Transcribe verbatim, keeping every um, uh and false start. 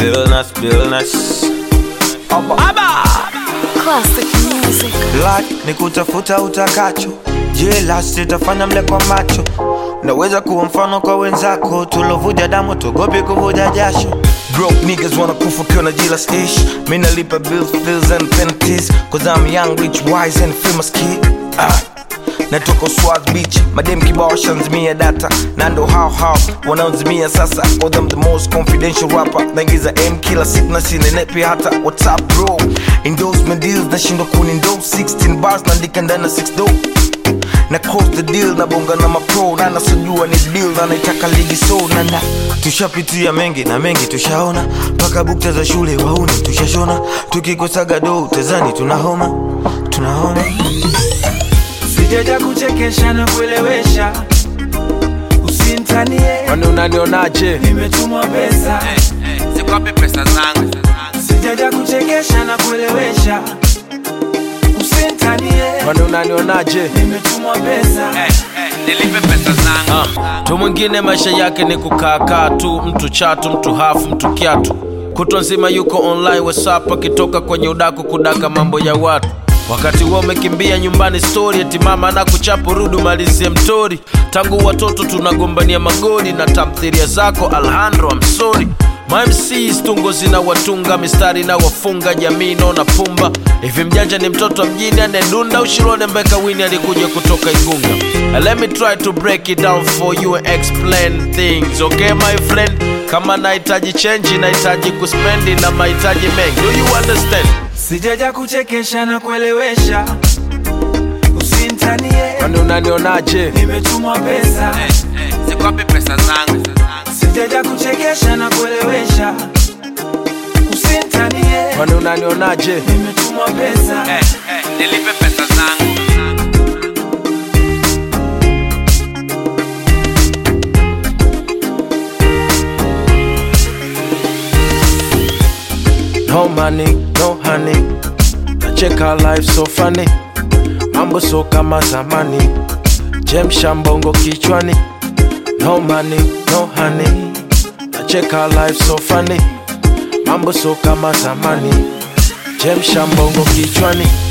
Billness, billness. Aba, aba. Classic music. Like ni kutafuta utakacho, jela sitafanya mle kwa macho. Naweza kuwa mfano kwa wenzako, tulovuja damu tugopi kuvuja jasho. Broke niggas wanna kufa kiona jealous ish. Mina lipa bills, bills and penalties, cause I'm young, rich, wise and famous kid. Ah. Natoka Swaz Beach, madem kibao shanzimia data. Nando how how, wanaunzimia sasa. Cause I'm the most confidential rapper. Naingiza M kila siku na sinenepi hata. What's up bro? Endorsement deals na shindo kunindo. sixteen bars naandika ndana six do. Na close the deal na bonga na mapro. Na nasujua ni deal na naitaka ligi so na na. Tushapitia mengi na mengi tushaona. Paka bukta za shule wauni tushashona. Tukikosa gado utezani tunahoma. Tunahoma. Sijaja kuchekesha na kuelewesha, usintanie. Kwani unanionaje? Nimetumwa pesa. Hey, hey, zikwapi pesa zangu? Sijaja kuchekesha na kuelewesha, usintanie. Kwani unanionaje? Nimetumwa pesa. Hey, hey, nilipe pesa zangu. Uh, tu mwingine maisha yake ni kukaa tu, mtu chatu, mtu hafu, mtu kiatu. Kutwa nzima yuko online WhatsApp akitoka kwenye udaku kudaka mambo ya watu. Wakati wao umekimbia nyumbani story eti mama na kuchapo rudu malizie mtori. Tangu watoto tunagombania magoli na tamthilia zako Alejandro I'm sorry. My M Cs tungo zina watunga, mistari na wafunga, jamii na pumba. Hivi mjanja ni mtoto mjini anedunda, ushirone mbeka wini alikuja kutoka Igunga. And let me try to break it down for you and explain things, okay my friend? Kama nahitaji change, nahitaji kuspendi na mahitaji mengi. Do you understand? Sijaja kuchekesha na kuelewesha, usintanie. Kwani unanionaje? Nimetumwa pesa. Hey, hey, zikwapi pesa zangu? Sijaja kuchekesha na kuelewesha, usintanie. Kwani unanionaje? Nimetumwa pesa. Hey, hey, nilipe pesa zangu. No money, no honey. Nacheka life so funny. Mambo so kama zamani. Jemsha mbongo kichwani. No money, no honey. Nacheka life so funny. Mambo so kama zamani. Jemsha mbongo kichwani.